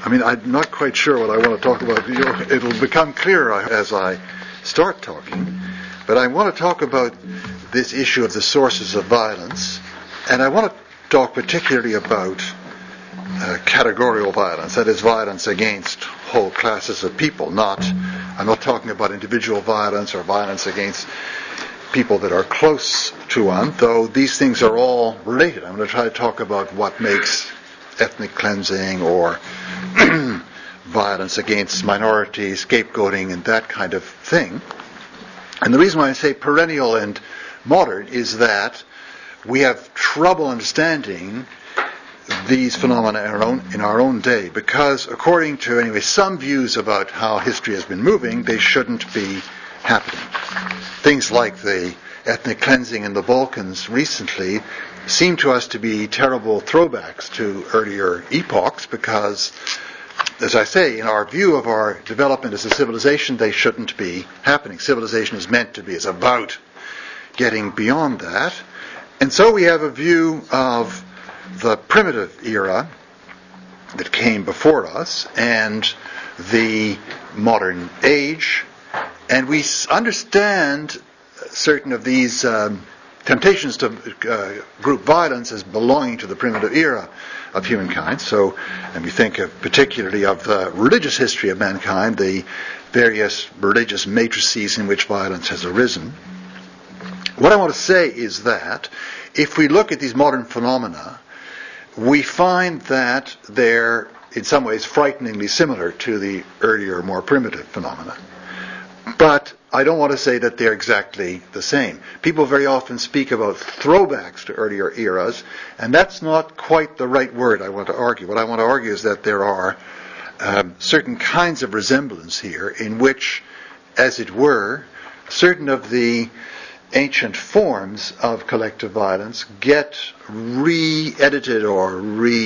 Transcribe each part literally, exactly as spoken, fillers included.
I mean, I'm not quite sure what I want to talk about. You know, it'll become clearer as I start talking. But I want to talk about this issue of the sources of violence. And I want to talk particularly about uh, categorical violence. That is, violence against whole classes of people. Not, I'm not talking about individual violence or violence against people that are close to one, though these things are all related. I'm going to try to talk about what makes ethnic cleansing or violence against minorities, scapegoating, and that kind of thing. And the reason why I say perennial and modern is that we have trouble understanding these phenomena in our own, in our own day, because according to anyway some views about how history has been moving, they shouldn't be happening. Things like the ethnic cleansing in the Balkans recently seem to us to be terrible throwbacks to earlier epochs because, as I say, in our view of our development as a civilization, they shouldn't be happening. Civilization is meant to be, it's about getting beyond that. And so we have a view of the primitive era that came before us and the modern age, and we understand certain of these um, temptations to uh, group violence as belonging to the primitive era of humankind. So, and we think of particularly of the religious history of mankind, the various religious matrices in which violence has arisen. What I want to say is that if we look at these modern phenomena, we find that they're in some ways frighteningly similar to the earlier, more primitive phenomena. But I don't want to say that they're exactly the same. People very often speak about throwbacks to earlier eras, and that's not quite the right word I want to argue. What I want to argue is that there are um, certain kinds of resemblance here in which, as it were, certain of the ancient forms of collective violence get re-edited or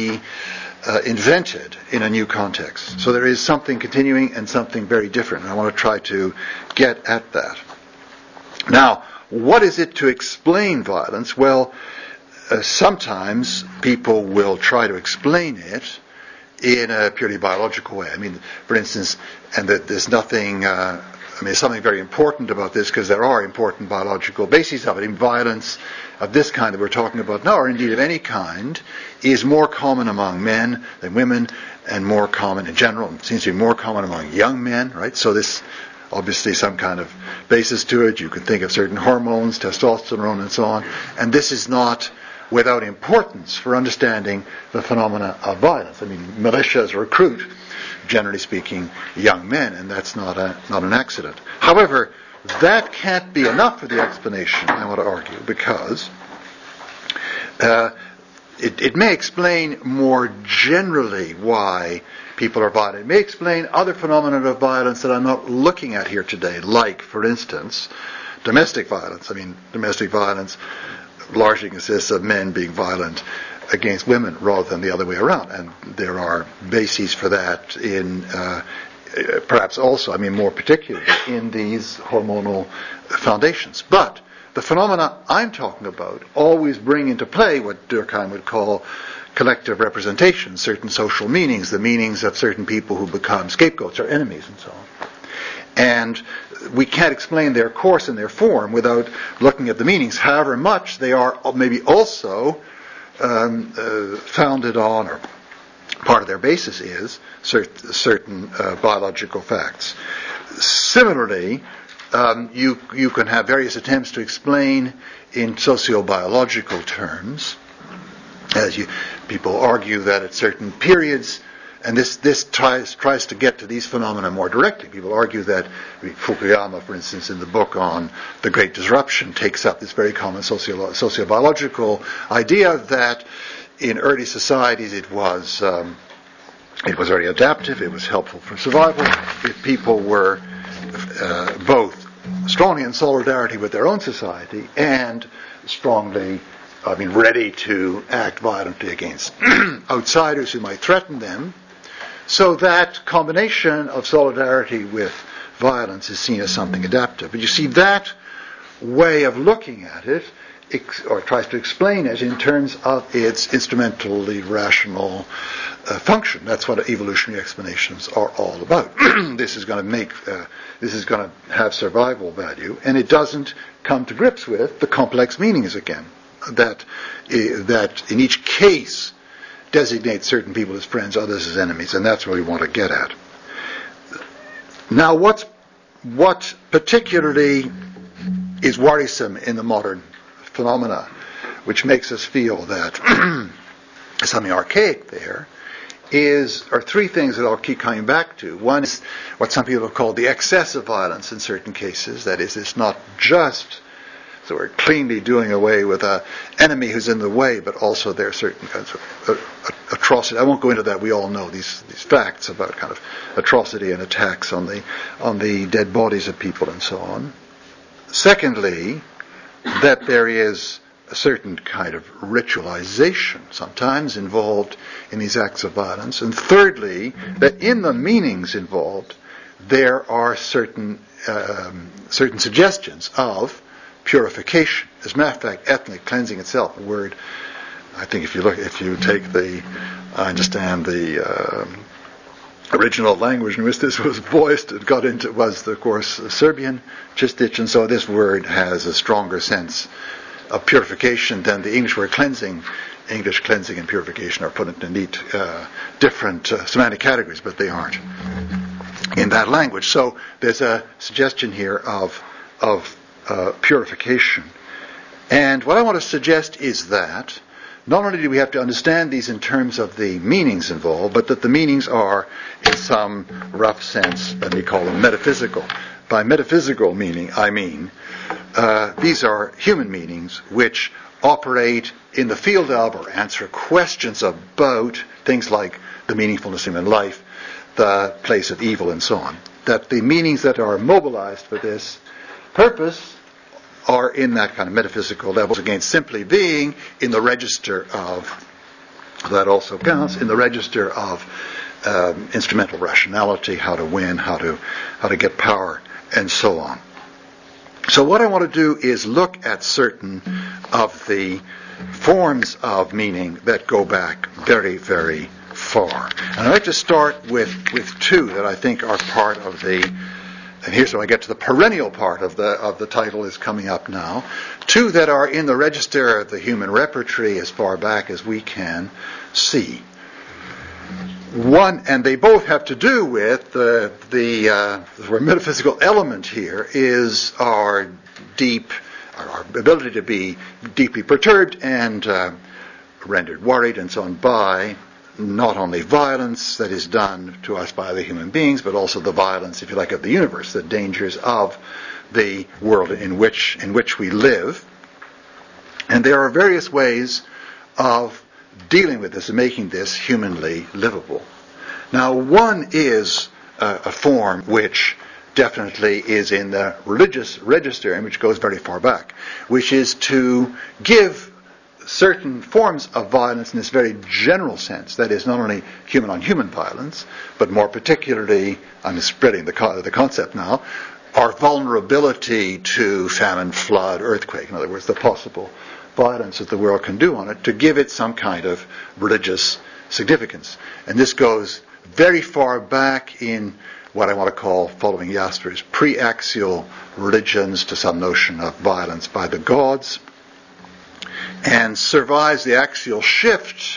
re-invented uh, in a new context. So there is something continuing and something very different, and I want to try to get at that. Now, what is it to explain violence? Well, uh, sometimes people will try to explain it in a purely biological way. I mean, for instance, and that there's nothing... Uh, I mean, there's something very important about this because there are important biological bases of it. In violence of this kind that we're talking about now, or indeed of any kind, is more common among men than women, and more common in general. It seems to be more common among young men, right? So this, obviously, some kind of basis to it. You can think of certain hormones, testosterone, and so on. And this is not without importance for understanding the phenomena of violence. I mean, militias recruit, generally speaking, young men, and that's not a not an accident. However, that can't be enough for the explanation, I want to argue, because uh, it, it may explain more generally why people are violent. It may explain other phenomena of violence that I'm not looking at here today, like, for instance, domestic violence. I mean, domestic violence largely consists of men being violent against women rather than the other way around. And there are bases for that in uh, perhaps also, I mean more particularly, in these hormonal foundations. But the phenomena I'm talking about always bring into play what Durkheim would call collective representation, certain social meanings, the meanings of certain people who become scapegoats or enemies and so on. And we can't explain their course and their form without looking at the meanings, however much they are maybe also um, uh, founded on, or part of their basis is, cert- certain uh, biological facts. Similarly, um, you, you can have various attempts to explain in sociobiological terms, as you, people argue that at certain periods, and this, this tries, tries to get to these phenomena more directly. People argue that, I mean, Fukuyama, for instance, in the book on the Great Disruption, takes up this very common socio- sociobiological idea that in early societies it was um, it was very adaptive, it was helpful for survival. If people were uh, both strongly in solidarity with their own society and strongly, I mean, ready to act violently against outsiders who might threaten them. So that combination of solidarity with violence is seen as something adaptive. But you see, that way of looking at it ex- or tries to explain it in terms of its instrumentally rational uh, function. That's what evolutionary explanations are all about. This is going to make, uh, this is going to have survival value, and it doesn't come to grips with the complex meanings again that uh, that in each case designate certain people as friends, others as enemies, and that's what we want to get at. Now, what's what particularly is worrisome in the modern phenomena, which makes us feel that there's something archaic there, is are three things that I'll keep coming back to. One is what some people have called the excess of violence in certain cases. That is, it's not just so we're cleanly doing away with an enemy who's in the way, but also there are certain kinds of uh, atrocity. I won't go into that. We all know these these facts about kind of atrocity and attacks on the on the dead bodies of people and so on. Secondly, that there is a certain kind of ritualization sometimes involved in these acts of violence. And thirdly, that in the meanings involved, there are certain um, certain suggestions of purification. As a matter of fact, ethnic cleansing itself, a word, I think if you look, if you take the, I understand the um, original language in which this was voiced, it got into, was of course Serbian, Čistich, and so this word has a stronger sense of purification than the English word cleansing. English cleansing and purification are put into neat, uh, different uh, semantic categories, but they aren't in that language. So there's a suggestion here of of uh, purification. And what I want to suggest is that not only do we have to understand these in terms of the meanings involved, but that the meanings are, in some rough sense, let me call them metaphysical. By metaphysical meaning, I mean uh, these are human meanings which operate in the field of or answer questions about things like the meaningfulness of human life, the place of evil, and so on. That the meanings that are mobilized for this purpose are in that kind of metaphysical levels, against simply being in the register of, that also counts, in the register of um, instrumental rationality, how to win, how to how to get power, and so on. So what I want to do is look at certain of the forms of meaning that go back very, very far. And I'd like to start with, with two that I think are part of the, and here's where I get to the perennial part of the of the title is coming up now. Two that are in the register of the human repertory as far back as we can see. One, and they both have to do with the the, uh, the metaphysical element here is our deep, our, our ability to be deeply perturbed and uh, rendered worried and so on by not only violence that is done to us by other human beings, but also the violence, if you like, of the universe, the dangers of the world in which in which we live. And there are various ways of dealing with this and making this humanly livable. Now, one is uh, a form which definitely is in the religious register and which goes very far back, which is to give certain forms of violence in this very general sense, that is not only human-on-human violence, but more particularly, I'm spreading the, co- the concept now, our vulnerability to famine, flood, earthquake, in other words, the possible violence that the world can do on it, to give it some kind of religious significance. And this goes very far back in what I want to call, following Jasper's, pre-axial religions to some notion of violence by the gods, and survives the axial shift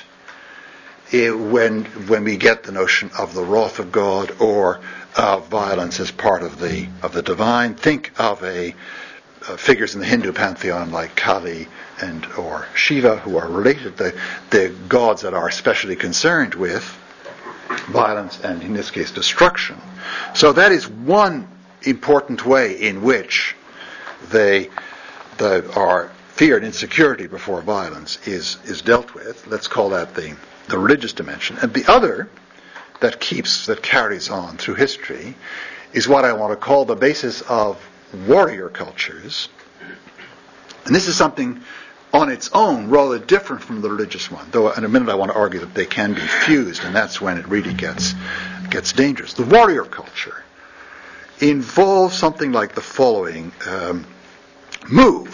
when when we get the notion of the wrath of God or of violence as part of the of the divine. Think of a uh, figures in the Hindu pantheon like Kali and or Shiva, who are related, the the gods that are especially concerned with violence and, in this case, destruction. So that is one important way in which they the our fear and insecurity before violence is is dealt with. Let's call that the the religious dimension. And the other that keeps that carries on through history is what I want to call the basis of warrior cultures. And this is something on its own rather different from the religious one, though in a minute I want to argue that they can be fused, and that's when it really gets gets dangerous. The warrior culture involves something like the following um, move.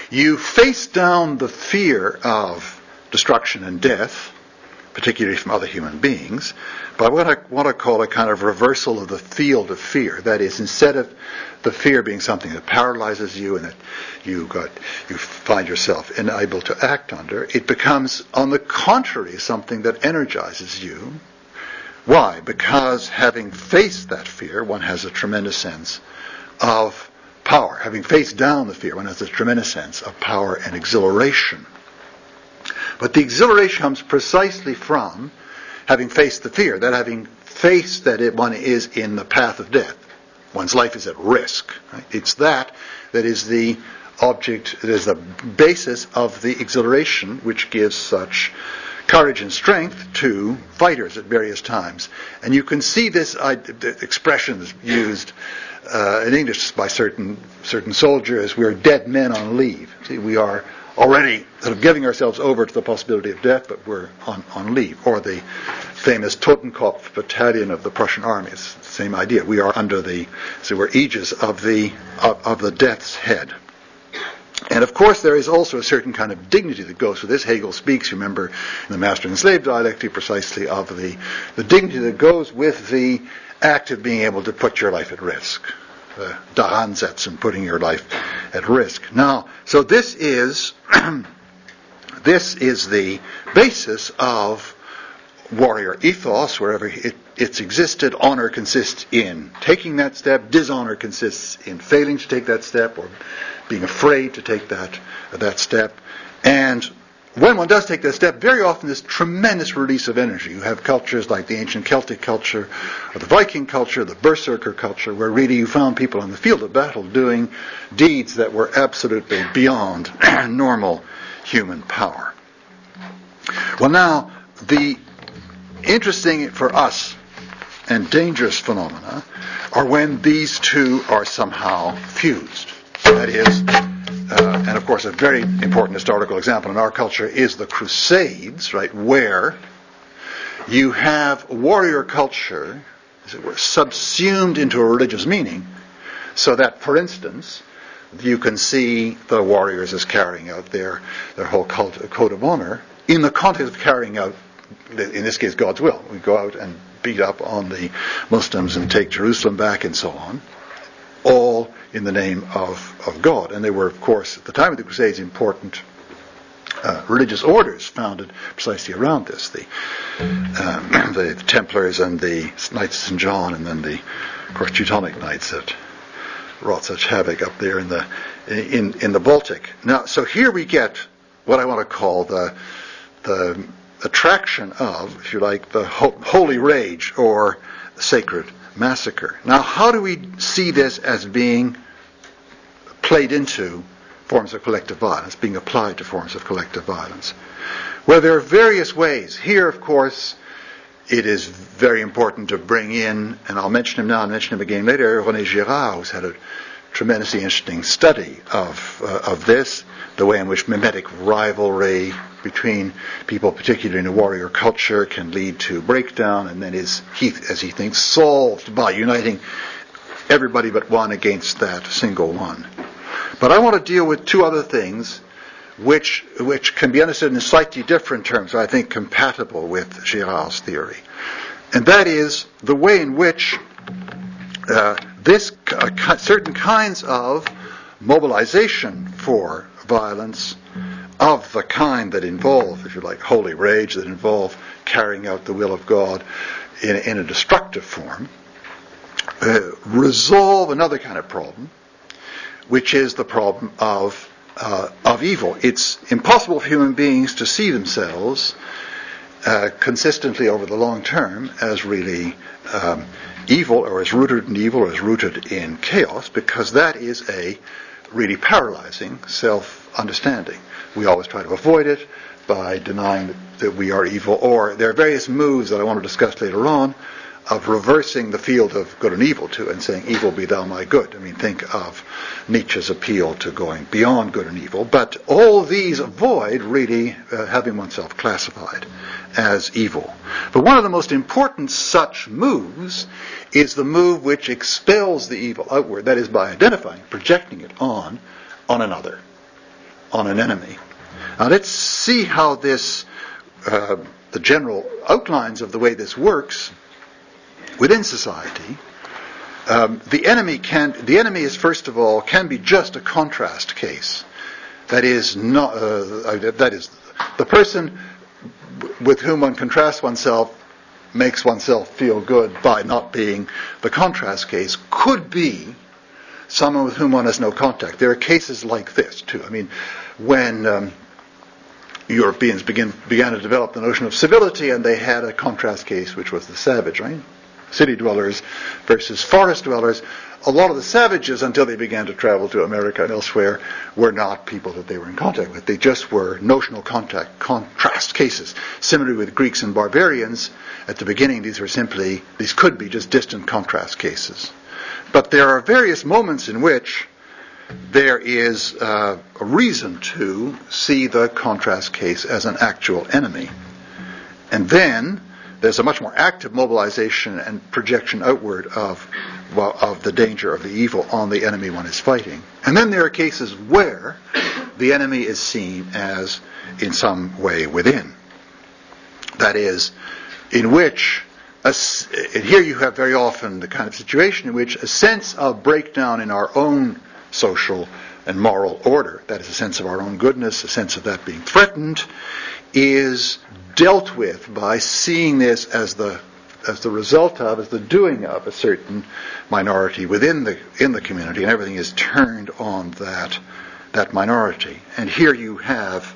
You face down the fear of destruction and death, particularly from other human beings, by what I want to call a kind of reversal of the field of fear. That is, instead of the fear being something that paralyzes you and that you got you find yourself unable to act under, it becomes, on the contrary, something that energizes you. Why? Because having faced that fear, one has a tremendous sense of power. Having faced down the fear, one has a tremendous sense of power and exhilaration. But the exhilaration comes precisely from having faced the fear, that having faced that it, one is in the path of death. One's life is at risk. Right? It's that that is the object, that is the basis of the exhilaration which gives such courage and strength to fighters at various times. And you can see this uh, expressions used uh, in English by certain certain soldiers: we're dead men on leave. See, we are already sort of giving ourselves over to the possibility of death, but we're on, on leave. Or the famous Totenkopf battalion of the Prussian army. It's the same idea. We are under the, so we're aegis of the of, of the death's head. And of course there is also a certain kind of dignity that goes with this. Hegel speaks, you remember, in the Master and Slave dialectic, precisely of the, the dignity that goes with the act of being able to put your life at risk. Uh, Daransetzen, putting your life at risk. Now, so this is this is the basis of warrior ethos, wherever it, it's existed. Honor consists in taking that step. Dishonor consists in failing to take that step or being afraid to take that that step. And when one does take that step, very often this tremendous release of energy. You have cultures like the ancient Celtic culture, or the Viking culture, the Berserker culture, where really you found people on the field of battle doing deeds that were absolutely beyond normal human power. Well, now, the interesting for us and dangerous phenomena are when these two are somehow fused. That is, uh, and of course a very important historical example in our culture is the Crusades, right, where you have warrior culture, as it were, subsumed into a religious meaning, so that, for instance, you can see the warriors as carrying out their, their whole cult, code of honor in the context of carrying out, in this case, God's will. We go out and beat up on the Muslims and take Jerusalem back and so on, all in the name of, of God. And they were, of course, at the time of the Crusades, important uh, religious orders founded precisely around this. The, um, the Templars and the Knights of Saint John, and then the, of course, Teutonic Knights that wrought such havoc up there in the in in the Baltic. Now, so here we get what I want to call the the attraction of, if you like, the ho- holy rage or sacred massacre. Now, how do we see this as being played into forms of collective violence, being applied to forms of collective violence? Well, there are various ways. Here, of course, it is very important to bring in, and I'll mention him now and mention him again later, René Girard, who's had a tremendously interesting study of uh, of this, the way in which mimetic rivalry between people, particularly in a warrior culture, can lead to breakdown, and then is, he, as he thinks, solved by uniting everybody but one against that single one. But I want to deal with two other things which which can be understood in slightly different terms, I think compatible with Girard's theory. And that is the way in which uh, this uh, certain kinds of mobilization for violence of the kind that involve, if you like, holy rage, that involve carrying out the will of God in, in a destructive form, uh, resolve another kind of problem, which is the problem of uh, of evil. It's impossible for human beings to see themselves uh, consistently over the long term as really um, evil, or as rooted in evil, or as rooted in chaos, because that is a really paralyzing self-understanding. We always try to avoid it by denying that we are evil, or there are various moves that I want to discuss later on of reversing the field of good and evil to, and saying, evil be thou my good. I mean, think of Nietzsche's appeal to going beyond good and evil. But all these avoid really uh, having oneself classified as evil. But one of the most important such moves is the move which expels the evil outward, that is by identifying, projecting it on, on another. on an enemy. Now let's see how this, uh, the general outlines of the way this works within society. Um, the enemy can, the enemy is first of all can be just a contrast case. That is not, uh, that is the person with whom one contrasts oneself makes oneself feel good by not being the contrast case could be someone with whom one has no contact. There are cases like this too. I mean, when um, Europeans begin, began to develop the notion of civility, and they had a contrast case, which was the savage, right? City dwellers versus forest dwellers. A lot of the savages, until they began to travel to America and elsewhere, were not people that they were in contact with. They just were notional contact, contrast cases. Similarly with Greeks and barbarians, at the beginning these were simply, these could be just distant contrast cases. But there are various moments in which there is uh, a reason to see the contrast case as an actual enemy. And then there's a much more active mobilization and projection outward of, well, of the danger of the evil on the enemy one is fighting. And then there are cases where the enemy is seen as in some way within. That is, in which, a, and here you have very often the kind of situation in which a sense of breakdown in our own social and moral order, that is a sense of our own goodness, a sense of that being threatened, is dealt with by seeing this as the as the result of, as the doing of a certain minority within the in the community, and everything is turned on that that minority. And here you have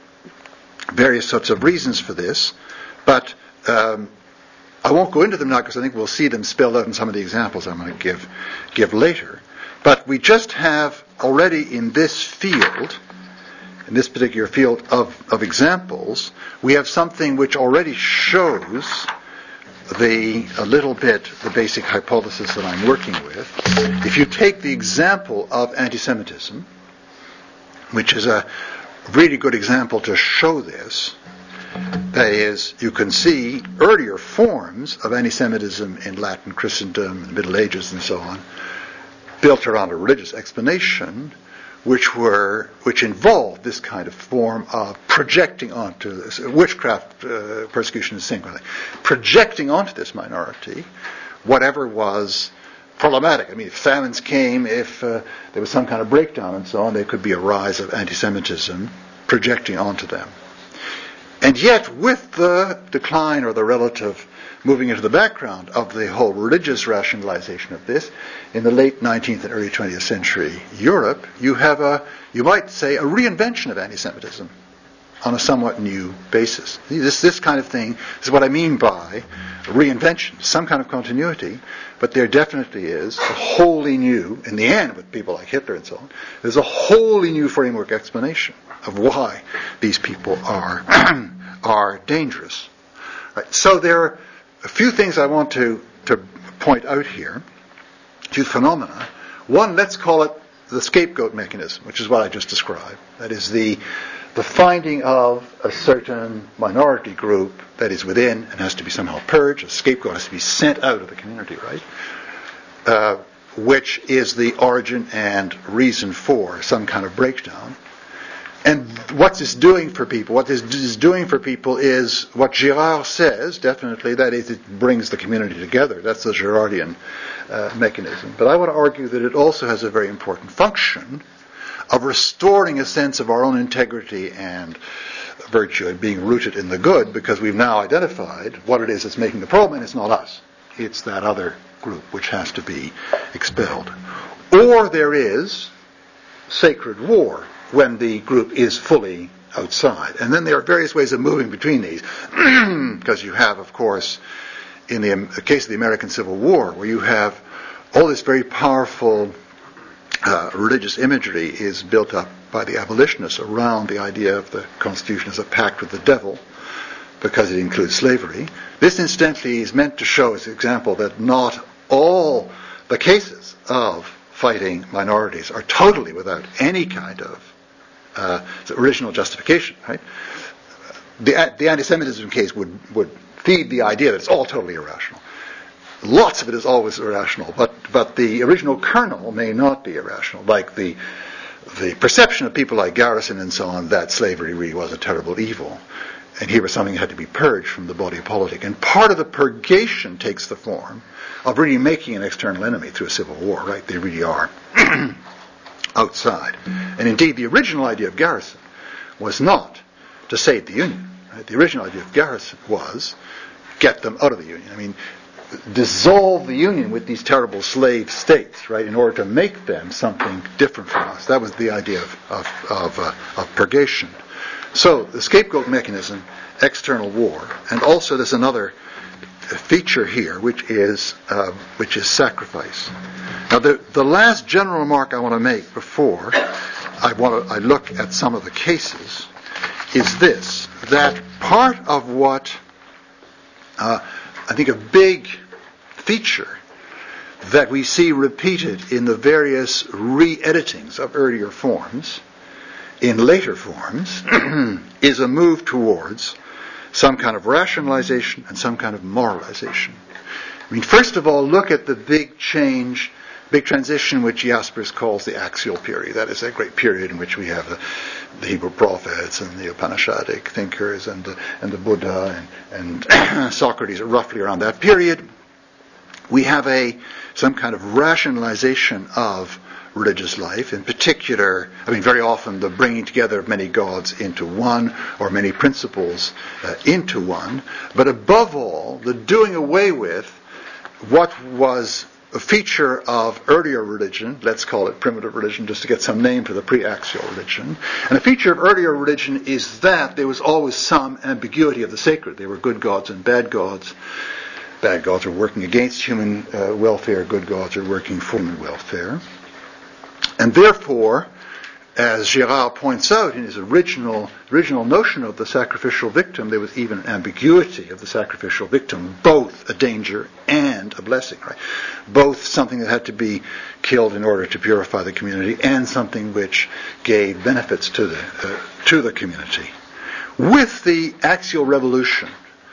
various sorts of reasons for this, but um, I won't go into them now because I think we'll see them spelled out in some of the examples I'm going to give give later. But we just have already in this field, in this particular field of, of examples, we have something which already shows the a little bit the basic hypothesis that I'm working with. If you take the example of anti-Semitism, which is a really good example to show this, that is, you can see earlier forms of anti-Semitism in Latin Christendom, in the Middle Ages and so on, built around a religious explanation, which were which involved this kind of form of projecting onto this witchcraft uh, persecution is the same kind of thing, projecting onto this minority whatever was problematic. I mean, if famines came, if uh, there was some kind of breakdown and so on, there could be a rise of anti-Semitism projecting onto them. And yet, with the decline or the relative moving into the background of the whole religious rationalization of this, in the late nineteenth and early twentieth century Europe, you have a, you might say, a reinvention of anti-Semitism on a somewhat new basis. This, this kind of thing is what I mean by reinvention, some kind of continuity, but there definitely is a wholly new, in the end with people like Hitler and so on, there's a wholly new framework explanation of why these people are are dangerous. Right. So there are a few things I want to, to point out here, two phenomena. One, let's call it the scapegoat mechanism, which is what I just described. That is the the finding of a certain minority group that is within and has to be somehow purged. A scapegoat has to be sent out of the community, right? Uh, which is the origin and reason for some kind of breakdown. And what this doing for people, what this is doing for people is what Girard says, definitely, that is, it brings the community together. That's the Girardian uh, mechanism. But I want to argue that it also has a very important function of restoring a sense of our own integrity and virtue and being rooted in the good, because we've now identified what it is that's making the problem, and it's not us. It's that other group which has to be expelled. Or there is sacred war, when the group is fully outside. And then there are various ways of moving between these. Because you have, of course, in the case of the American Civil War, where you have all this very powerful uh, religious imagery is built up by the abolitionists around the idea of the Constitution as a pact with the devil, because it includes slavery. This, incidentally, is meant to show, as an example, that not all the cases of fighting minorities are totally without any kind of Uh, original justification, right? The, the anti-Semitism case would, would feed the idea that it's all totally irrational. Lots of it is always irrational, but, but the original kernel may not be irrational, like the the perception of people like Garrison and so on that slavery really was a terrible evil. And here was something that had to be purged from the body politic. And part of the purgation takes the form of really making an external enemy through a civil war, right? They really are outside. And indeed, the original idea of Garrison was not to save the Union. Right? The original idea of Garrison was get them out of the Union. I mean, dissolve the Union with these terrible slave states, right, in order to make them something different from us. That was the idea of, of, of, uh, of purgation. So the scapegoat mechanism, external war, and also there's another feature here, which is uh, which is sacrifice. Now, the the last general remark I want to make before I want to I look at some of the cases is this: that part of what uh, I think a big feature that we see repeated in the various re-editings of earlier forms, in later forms, is a move towards some kind of rationalization and some kind of moralization. I mean, first of all, look at the big change, big transition which Jaspers calls the axial period. That is a great period in which we have the, the Hebrew prophets and the Upanishadic thinkers and the, and the Buddha and, and Socrates, roughly around that period. We have a some kind of rationalization of religious life, in particular, I mean, very often the bringing together of many gods into one, or many principles uh, into one, but above all, the doing away with what was a feature of earlier religion, let's call it primitive religion, just to get some name for the pre-axial religion. And a feature of earlier religion is that there was always some ambiguity of the sacred. There were good gods and bad gods. Bad gods are working against human uh, welfare, good gods are working for human welfare. And therefore, as Girard points out in his original original notion of the sacrificial victim, there was even an ambiguity of the sacrificial victim, both a danger and a blessing, right? Both something that had to be killed in order to purify the community, and something which gave benefits to the uh, to the community. With the axial revolution,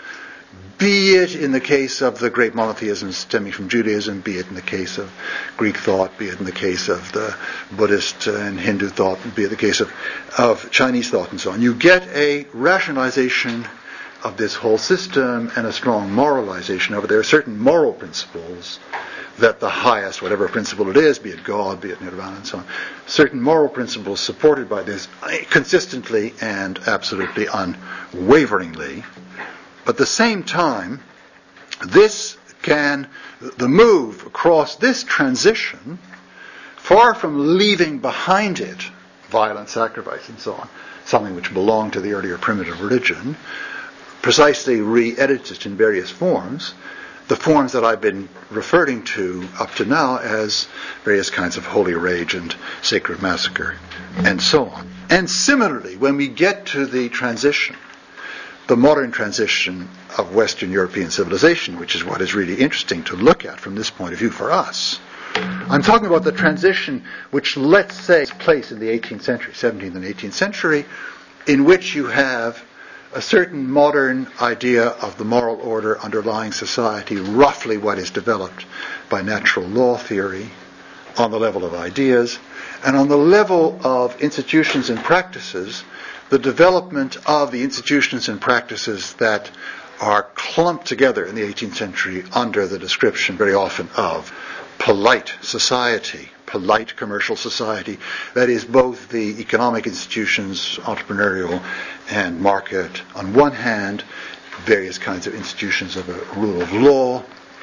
be it in the case of the great monotheism stemming from Judaism, be it in the case of Greek thought, be it in the case of the Buddhist and Hindu thought, be it the case of, of Chinese thought and so on, you get a rationalization of this whole system and a strong moralization of it. There are certain moral principles that the highest, whatever principle it is, be it God, be it Nirvana and so on, certain moral principles supported by this consistently and absolutely unwaveringly. But at the same time, this can, the move across this transition, far from leaving behind it violent sacrifice and so on, something which belonged to the earlier primitive religion, precisely re-edited in various forms, the forms that I've been referring to up to now as various kinds of holy rage and sacred massacre, and so on. And similarly, when we get to the transition, the modern transition of Western European civilization, which is what is really interesting to look at from this point of view for us. I'm talking about the transition which, let's say, takes place in the eighteenth century, seventeenth and eighteenth century, in which you have a certain modern idea of the moral order underlying society, roughly what is developed by natural law theory on the level of ideas, and on the level of institutions and practices, the development of the institutions and practices that are clumped together in the eighteenth century under the description very often of polite society, polite commercial society. That is both the economic institutions, entrepreneurial and market on one hand, various kinds of institutions of a rule of law,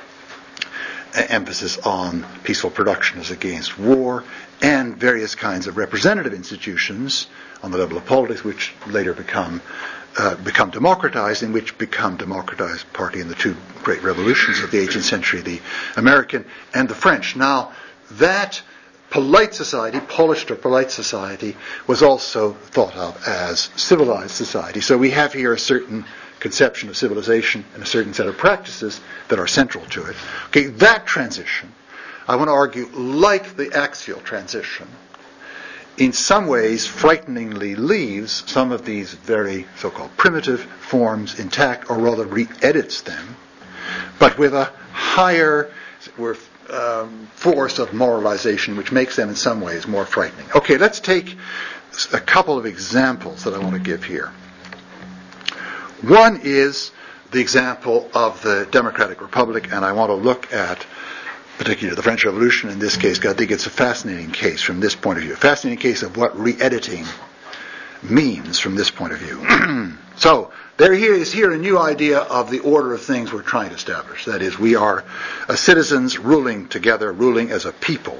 emphasis on peaceful production as against war, and various kinds of representative institutions on the level of politics, which later become uh, become democratized, and which become democratized partly in the two great revolutions of the eighteenth century, the American and the French. Now, that polite society, polished or polite society, was also thought of as civilized society. So we have here a certain conception of civilization and a certain set of practices that are central to it. Okay, that transition, I want to argue, like the axial transition, in some ways frighteningly leaves some of these very so-called primitive forms intact, or rather re-edits them, but with a higher were, um, force of moralization, which makes them in some ways more frightening. Okay, let's take a couple of examples that I want to give here. One is the example of the Democratic Republic, and I want to look at particularly the French Revolution in this case, because I think it's a fascinating case from this point of view. A fascinating case of what re-editing means from this point of view. So, there here is here a new idea of the order of things we're trying to establish. That is, we are uh, citizens ruling together, ruling as a people.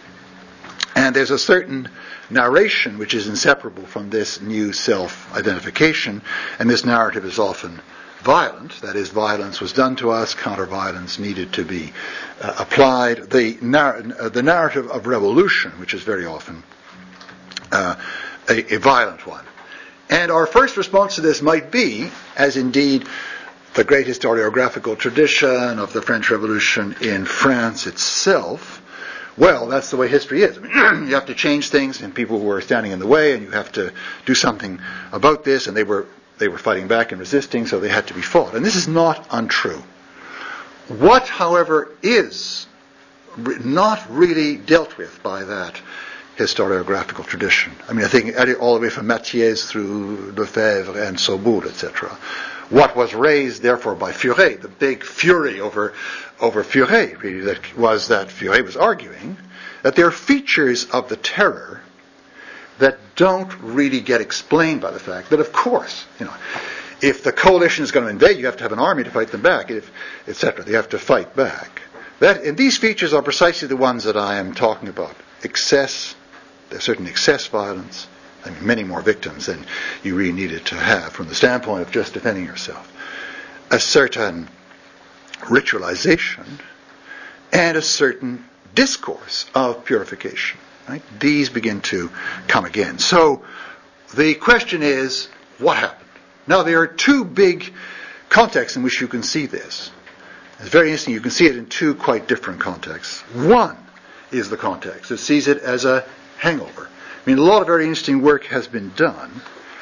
And there's a certain narration which is inseparable from this new self-identification, and this narrative is often violent. That is, violence was done to us, counter-violence needed to be uh, applied. The, nar- uh, the narrative of revolution, which is very often uh, a, a violent one. And our first response to this might be, as indeed the great historiographical tradition of the French Revolution in France itself, well, that's the way history is. I mean, you have to change things, and people were standing in the way, and you have to do something about this, and they were they were fighting back and resisting, so they had to be fought. And this is not untrue. What, however, is not really dealt with by that historiographical tradition, I mean, I think all the way from Mathiez through Lefebvre and Soboul, et cetera. What was raised, therefore, by Furet, the big fury over over Furet, really, that was that Furet was arguing that there are features of the terror that don't really get explained by the fact that, of course, you know, if the coalition is going to invade, you have to have an army to fight them back, if, et cetera. They have to fight back. That, and these features are precisely the ones that I am talking about. Excess, there's certain excess violence, I mean, many more victims than you really needed to have from the standpoint of just defending yourself. A certain ritualization and a certain discourse of purification. Right? These begin to come again. So the question is, what happened? Now there are two big contexts in which you can see this. It's very interesting. You can see it in two quite different contexts. One is the context that sees it as a hangover. I mean, a lot of very interesting work has been done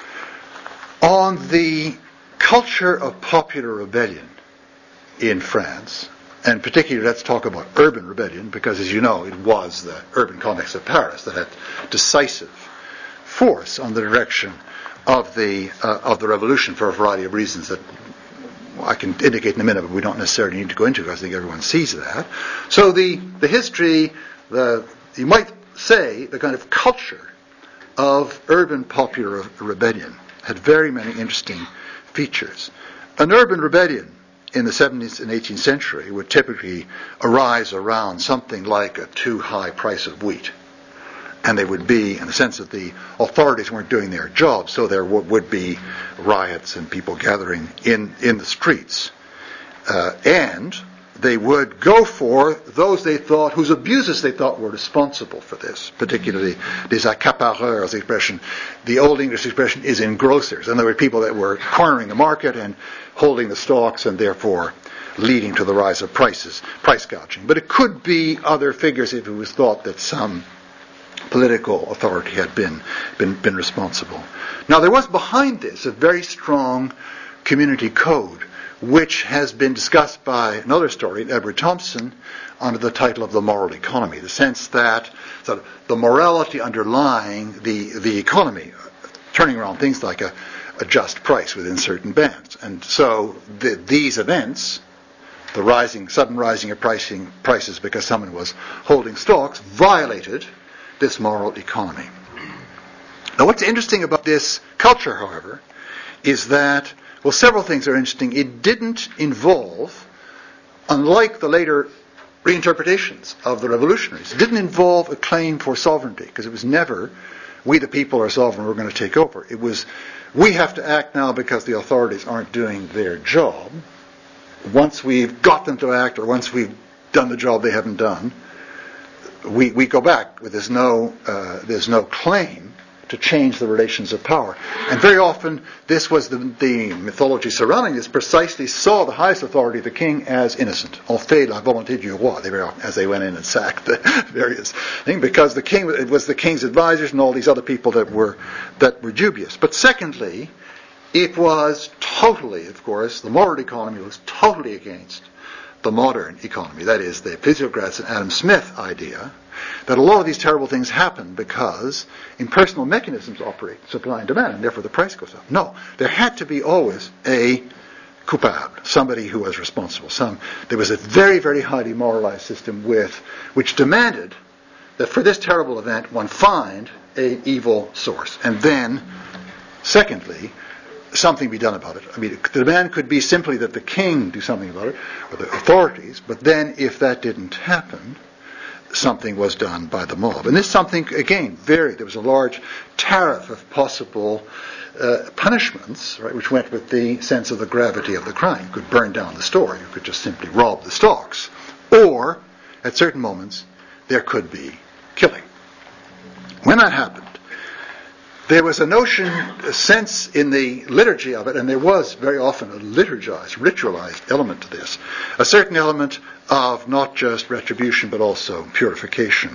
on the culture of popular rebellion in France, and particularly let's talk about urban rebellion, because as you know, it was the urban context of Paris that had decisive force on the direction of the uh, of the revolution for a variety of reasons that I can indicate in a minute, but we don't necessarily need to go into because I think everyone sees that. So the, the history, the you might say the kind of culture of urban popular rebellion had very many interesting features. An urban rebellion in the seventeenth and eighteenth century would typically arise around something like a too high price of wheat. And they would be, in the sense that the authorities weren't doing their job, so there w- would be riots and people gathering in, in the streets. Uh, and they would go for those they thought, whose abuses they thought were responsible for this, particularly des accapareurs, the expression, the old English expression is engrossers. And there were people that were cornering the market and holding the stocks and therefore leading to the rise of prices, price gouging. But it could be other figures if it was thought that some political authority had been, been, been responsible. Now there was behind this a very strong community code, which has been discussed by another historian, Edward Thompson, under the title of the moral economy, the sense that sort of the morality underlying the, the economy, turning around things like a, a just price within certain bands. And so the, these events, the rising, sudden rising of pricing prices because someone was holding stocks, violated this moral economy. Now what's interesting about this culture, however, is that, well, several things are interesting. It didn't involve, unlike the later reinterpretations of the revolutionaries, it didn't involve a claim for sovereignty, because it was never, we the people are sovereign, we're going to take over. It was, we have to act now because the authorities aren't doing their job. Once we've got them to act, or once we've done the job they haven't done, we, we go back. There's no, uh, there's no claim to change the relations of power. And very often, this was the, the mythology surrounding this, precisely saw the highest authority, the king, as innocent. On fait la volonté du roi, they were, as they went in and sacked the various things, because the king, it was the king's advisors and all these other people that were, that were dubious. But secondly, it was totally, of course, the moral economy was totally against the modern economy, that is, the physiocrats and Adam Smith idea, that a lot of these terrible things happen because impersonal mechanisms operate, supply and demand, and therefore the price goes up. No, there had to be always a coupable, somebody who was responsible. Some, there was a very, very highly moralized system with, which demanded that for this terrible event one find an evil source. And then, secondly, something be done about it. I mean, the demand could be simply that the king do something about it, or the authorities, but then if that didn't happen, something was done by the mob. And this something, again, varied. There was a large tariff of possible uh, punishments, right, which went with the sense of the gravity of the crime. You could burn down the store. You could just simply rob the stocks. Or, at certain moments, there could be killing. When that happened, there was a notion, a sense in the liturgy of it, and there was very often a liturgized, ritualized element to this, a certain element of not just retribution but also purification.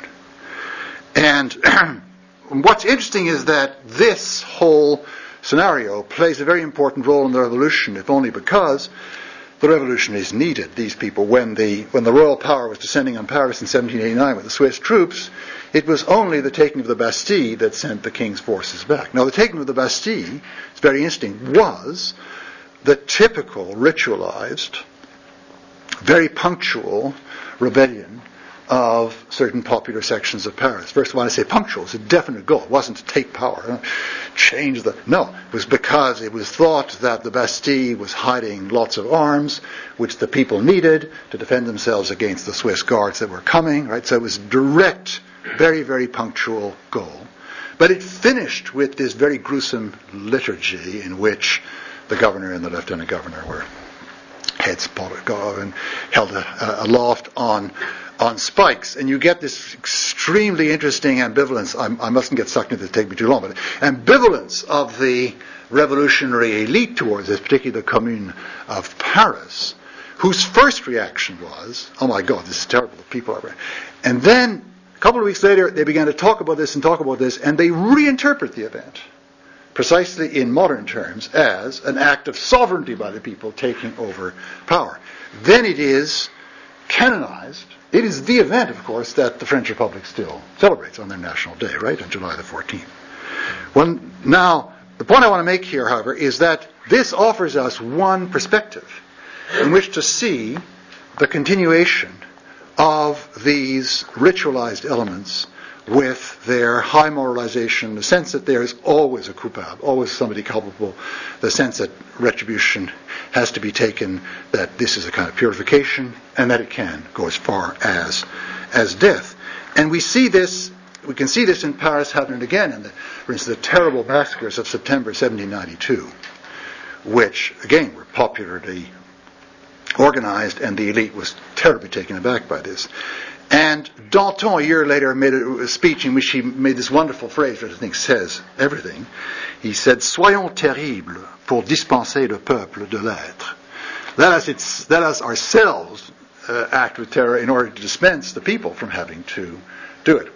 And what's interesting is that this whole scenario plays a very important role in the revolution, if only because the revolution is needed. These people, when the when the royal power was descending on Paris in seventeen eighty-nine with the Swiss troops, it was only the taking of the Bastille that sent the king's forces back. Now, the taking of the Bastille, it's very interesting, was the typical ritualized, very punctual rebellion of certain popular sections of Paris. First of all, I say punctual. It's a definite goal. It wasn't to take power, change the... No, it was because it was thought that the Bastille was hiding lots of arms, which the people needed to defend themselves against the Swiss guards that were coming, right? So it was direct, very, very punctual goal. But it finished with this very gruesome liturgy in which the governor and the lieutenant governor were heads and held uh, aloft on on spikes, and you get this extremely interesting ambivalence. I'm, I mustn't get sucked into this, take me too long, but ambivalence of the revolutionary elite towards this, particularly the Commune of Paris, whose first reaction was, "Oh my God, this is terrible. The people are," and then a couple of weeks later, they began to talk about this and talk about this, and they reinterpret the event, precisely in modern terms, as an act of sovereignty by the people taking over power. Then it is canonized. It is the event, of course, that the French Republic still celebrates on their national day, right, on July the fourteenth. Well, now, the point I want to make here, however, is that this offers us one perspective in which to see the continuation of these ritualized elements with their high moralization, the sense that there is always a coupable, always somebody culpable, the sense that retribution has to be taken, that this is a kind of purification, and that it can go as far as as death. And we see this, we can see this in Paris happening again, in the, for instance, the terrible massacres of September seventeen ninety-two, which, again, were popularly organized, and the elite was terribly taken aback by this. And Danton, a year later, made a speech in which he made this wonderful phrase that I think says everything. He said, "Soyons terribles pour dispenser le peuple de l'être." Let us, it's, let us ourselves uh, act with terror in order to dispense the people from having to do it.